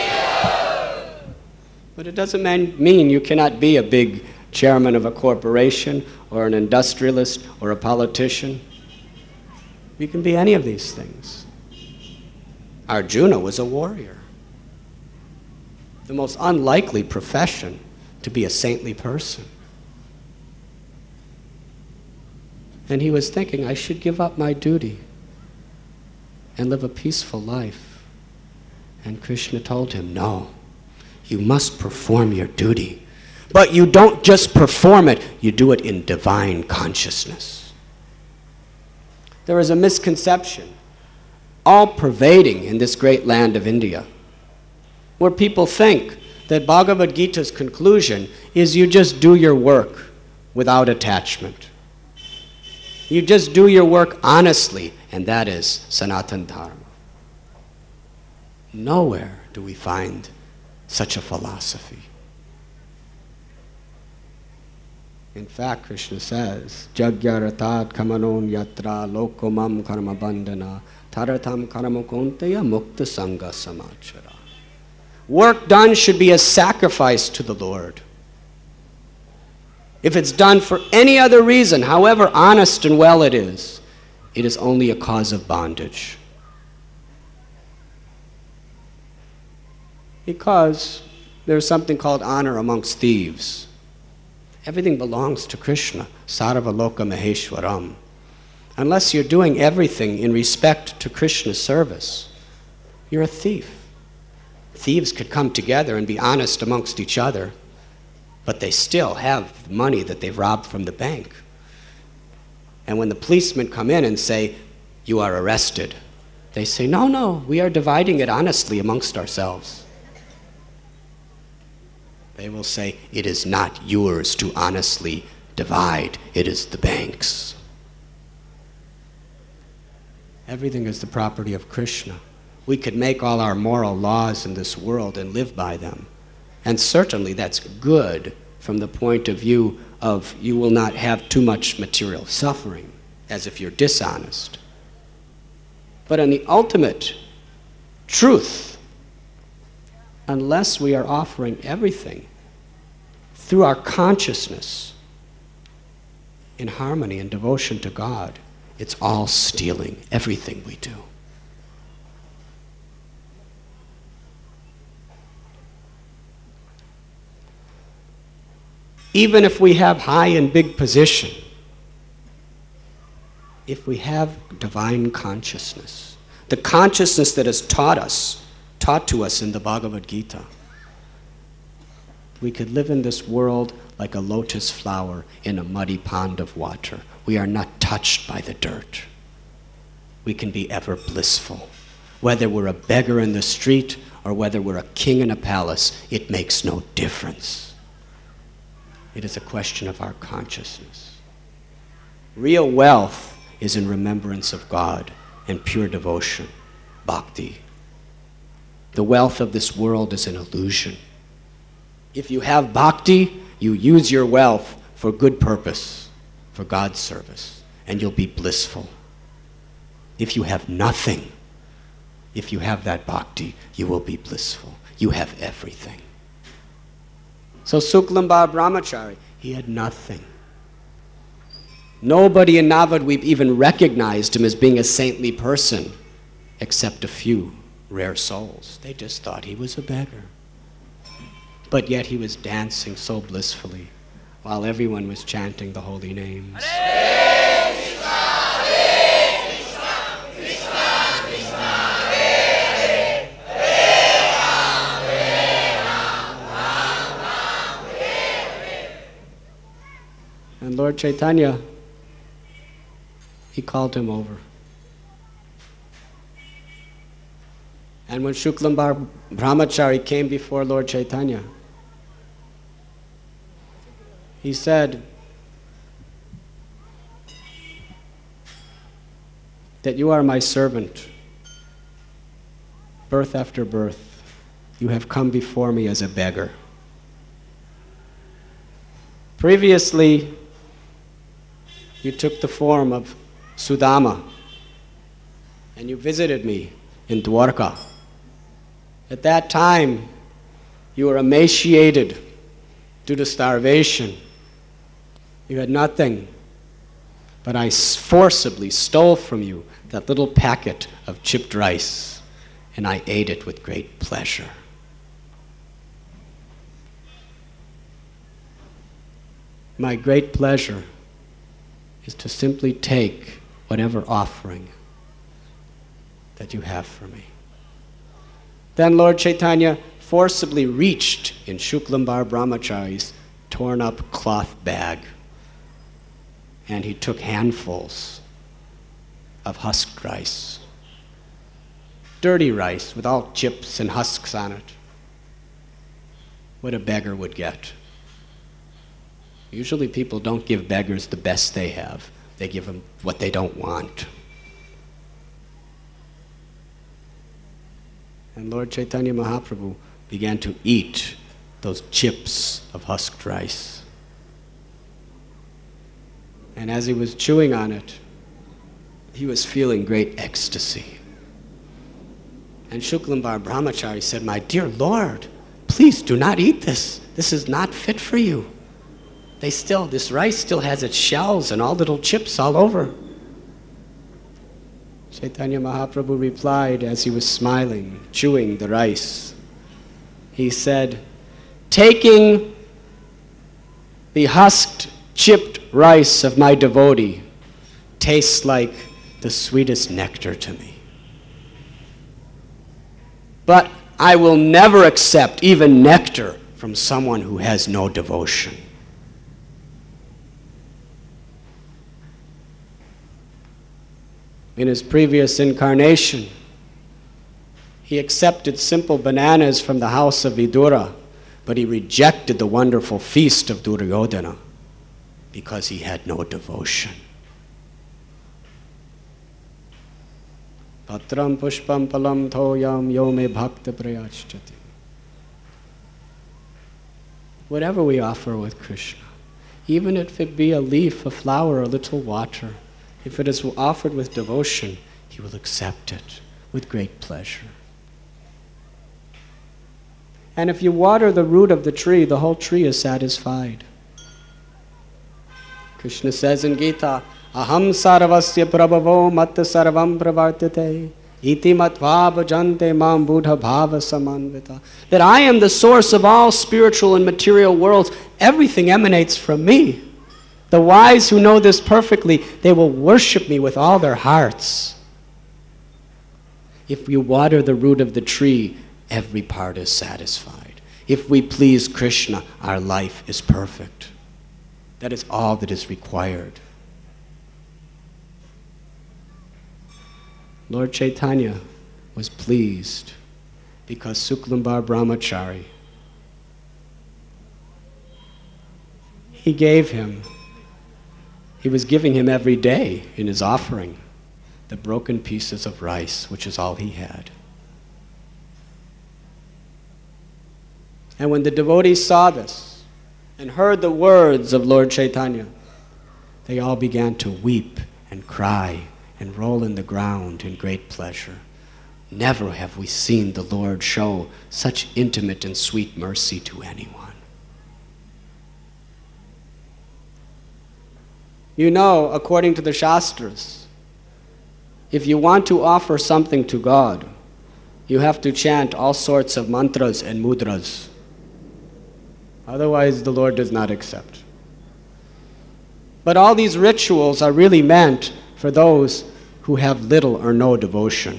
But it doesn't mean you cannot be a big chairman of a corporation or an industrialist or a politician. You can be any of these things. Arjuna was a warrior. The most unlikely profession to be a saintly person. And he was thinking, I should give up my duty and live a peaceful life. And Krishna told him, no, you must perform your duty. But you don't just perform it, you do it in divine consciousness. There is a misconception, all pervading in this great land of India, where people think that Bhagavad Gita's conclusion is you just do your work without attachment. You just do your work honestly, and that is Sanatana Dharma. Nowhere do we find such a philosophy. In fact, Krishna says, Jagyaratat kamanon yatra lokomam karma bandhana taratam karma konteya mukta sangha samachara. Work done should be a sacrifice to the Lord. If it's done for any other reason, however honest and well it is only a cause of bondage. Because there's something called honor amongst thieves. Everything belongs to Krishna, Sarvaloka Maheshwaram. Unless you're doing everything in respect to Krishna's service, you're a thief. Thieves could come together and be honest amongst each other, but they still have money that they've robbed from the bank. And when the policemen come in and say, you are arrested, they say, no, no, we are dividing it honestly amongst ourselves. They will say, it is not yours to honestly divide, it is the bank's. Everything is the property of Krishna. We could make all our moral laws in this world and live by them. And certainly that's good from the point of view of you will not have too much material suffering, as if you're dishonest. But in the ultimate truth, unless we are offering everything through our consciousness in harmony and devotion to God, it's all stealing, everything we do. Even if we have high and big position, if we have divine consciousness, the consciousness that is taught to us in the Bhagavad Gita, we could live in this world like a lotus flower in a muddy pond of water. We are not touched by the dirt. We can be ever blissful. Whether we're a beggar in the street or whether we're a king in a palace, it makes no difference. It is a question of our consciousness. Real wealth is in remembrance of God and pure devotion, bhakti. The wealth of this world is an illusion. If you have bhakti, you use your wealth for good purpose, for God's service, and you'll be blissful. If you have nothing, if you have that bhakti, you will be blissful. You have everything. So Suklambar Brahmachari, he had nothing. Nobody in Navadvip even recognized him as being a saintly person, except a few rare souls. They just thought he was a beggar. But yet he was dancing so blissfully while everyone was chanting the holy names. Hare Krishna, Hare Krishna, Krishna Krishna, Hare Hare, Hare Ram, Ram Ram, Hare Hare. And Lord Chaitanya, he called him over. And when Shuklambar Brahmachari came before Lord Chaitanya, he said that you are my servant, birth after birth. You have come before me as a beggar. Previously, you took the form of Sudama, and you visited me in Dwarka. At that time, you were emaciated due to starvation. You had nothing, but I forcibly stole from you that little packet of chipped rice, and I ate it with great pleasure. My great pleasure is to simply take whatever offering that you have for me. Then Lord Chaitanya forcibly reached in Shuklambar Brahmachari's torn up cloth bag, and he took handfuls of husked rice. Dirty rice with all chips and husks on it. What a beggar would get. Usually people don't give beggars the best they have. They give them what they don't want. And Lord Chaitanya Mahaprabhu began to eat those chips of husked rice. And as he was chewing on it, he was feeling great ecstasy. And Shuklambar Brahmachari said, "My dear Lord, please do not eat this. This is not fit for you. This rice still has its shells and all little chips all over." Chaitanya Mahaprabhu replied as he was smiling, chewing the rice. He said, "Taking the husked, chipped rice of my devotee tastes like the sweetest nectar to me. But I will never accept even nectar from someone who has no devotion." In his previous incarnation, he accepted simple bananas from the house of Vidura, but he rejected the wonderful feast of Duryodhana because he had no devotion. Patram pushpam palam thoyam yo me bhakta prayachchati. Whatever we offer with Krishna, even if it be a leaf, a flower, a little water, if it is offered with devotion, he will accept it with great pleasure. And if you water the root of the tree, the whole tree is satisfied. Krishna says in Gita, "Aham sarvasya prabhavo matta sarvam pravartate iti matva bhajante mam buddha bhava samanvita." That I am the source of all spiritual and material worlds. Everything emanates from me. The wise who know this perfectly, they will worship me with all their hearts. If you water the root of the tree, every part is satisfied. If we please Krishna, our life is perfect. That is all that is required. Lord Chaitanya was pleased because Shuklambar Brahmachari, he was giving him every day in his offering the broken pieces of rice, which is all he had. And when the devotees saw this and heard the words of Lord Chaitanya, they all began to weep and cry and roll in the ground in great pleasure. Never have we seen the Lord show such intimate and sweet mercy to anyone. You know, according to the Shastras, if you want to offer something to God, you have to chant all sorts of mantras and mudras. Otherwise, the Lord does not accept. But all these rituals are really meant for those who have little or no devotion.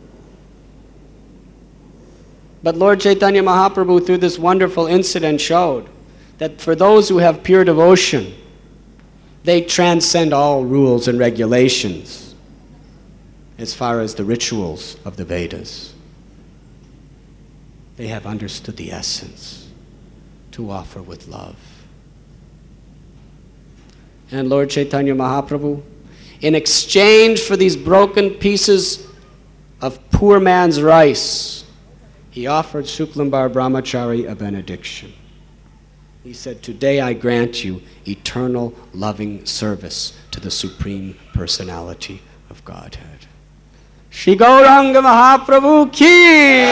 But Lord Chaitanya Mahaprabhu, through this wonderful incident, showed that for those who have pure devotion, they transcend all rules and regulations as far as the rituals of the Vedas. They have understood the essence to offer with love. And Lord Chaitanya Mahaprabhu, in exchange for these broken pieces of poor man's rice, he offered Shuklambar Brahmachari a benediction. He said, "Today I grant you eternal loving service to the Supreme Personality of Godhead." Shri Gauranga Mahaprabhu ki!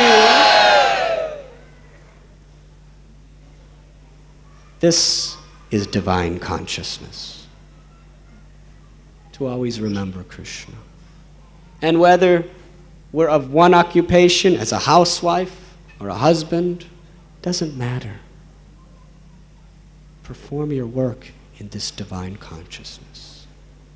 This is divine consciousness. To always remember Krishna. And whether we're of one occupation as a housewife or a husband, doesn't matter. Perform your work in this divine consciousness.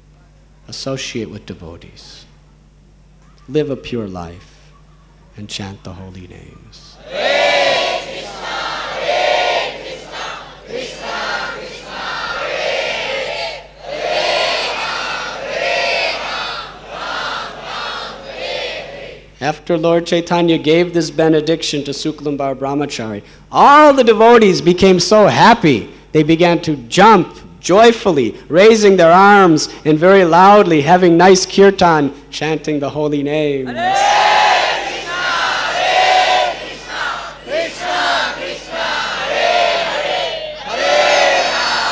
associate with devotees, live a pure life, and chant the holy names. Hare Krishna, Hare Krishna, Krishna Krishna, Hare Hare, Hare Ram, Ram, Hare. After Lord Chaitanya gave this benediction to Suklambar Brahmachari, all the devotees became so happy. They began to jump joyfully, raising their arms and very loudly having nice kirtan, chanting the holy name. Hare Krishna, Hare Krishna, Krishna Krishna, Hare Hare, Hare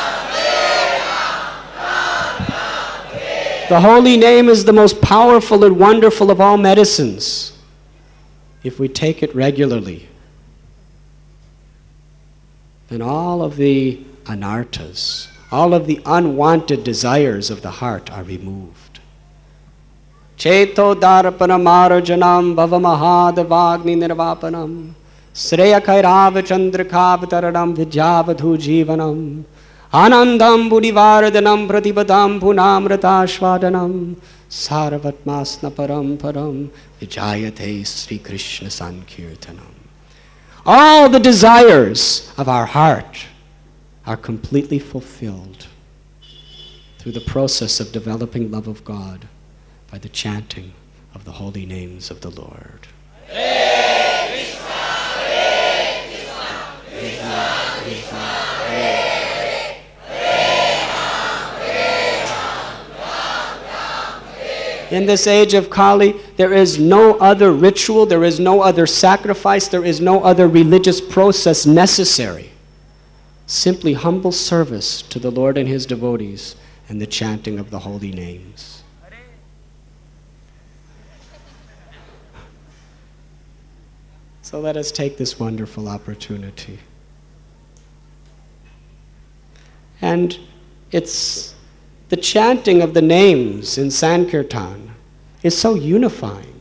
Ram, Ram, Hare. The holy name is the most powerful and wonderful of all medicines if we take it regularly. Then all of the anarthas, all of the unwanted desires of the heart are removed. Cheto darpana marajanam bhavamahadavagni nirvapanam sreya kairava chandrakavataranam vidyavadhu jivanam anandam buddhivardhanam pratibadam punamratashvadanam sarvatmasna param param vijayate Sri Krishna Sankirtanam. All the desires of our heart are completely fulfilled through the process of developing love of God by the chanting of the holy names of the Lord. Hare Krishna, Hare Krishna, Krishna Krishna, Hare Hare, Ram, Hare. In this age of Kali, there is no other ritual, there is no other sacrifice, there is no other religious process necessary. Simply humble service to the Lord and His devotees and the chanting of the holy names. So let us take this wonderful opportunity. And it's the chanting of the names in Sankirtan is so unifying.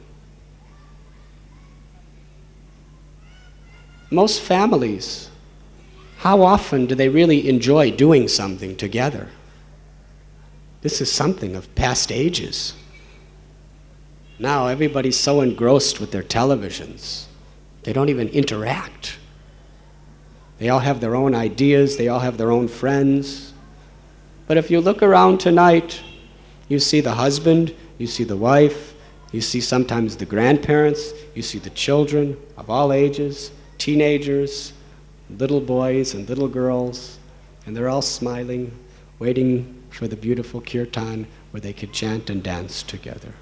Most families, how often do they really enjoy doing something together? This is something of past ages. Now everybody's so engrossed with their televisions, they don't even interact. They all have their own ideas, they all have their own friends. But if you look around tonight, you see the husband, you see the wife, you see sometimes the grandparents, you see the children of all ages, teenagers, little boys and little girls, and they're all smiling, waiting for the beautiful kirtan where they could chant and dance together.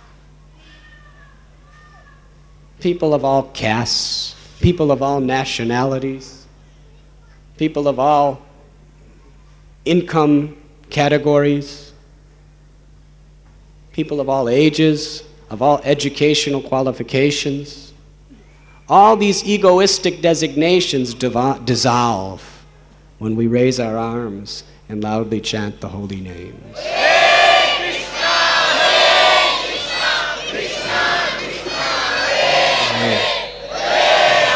People of all castes, people of all nationalities, people of all income categories, people of all ages, of all educational qualifications. All these egoistic designations dissolve when we raise our arms and loudly chant the holy names. Hare Krishna, Hare Krishna, Krishna Krishna, Hare Hare,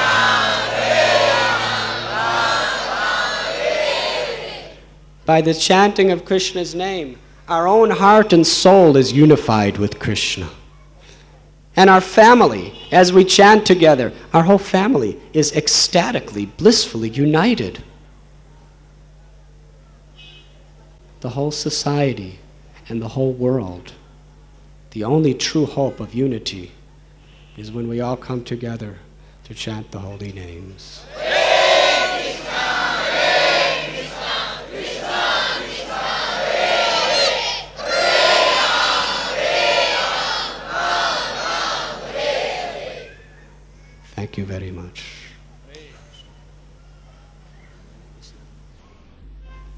Hare. By the chanting of Krishna's name, our own heart and soul is unified with Krishna. And our family, as we chant together, our whole family is ecstatically, blissfully united. The whole society and the whole world, the only true hope of unity is when we all come together to chant the holy names. Thank you very much.